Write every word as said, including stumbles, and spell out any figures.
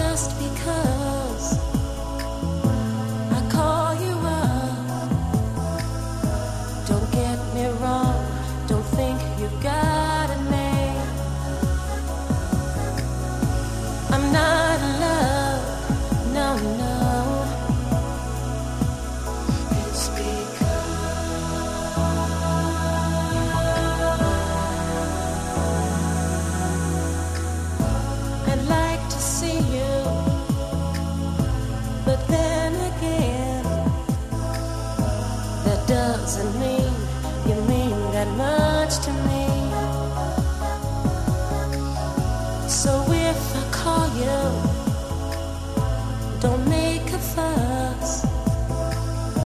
just because I call you up. Don't get me wrong, don't think you've got a name. I'm not in love, no, no. It's I'd like to see you, but then again, that doesn't mean you mean that much to me. So if I call you, don't make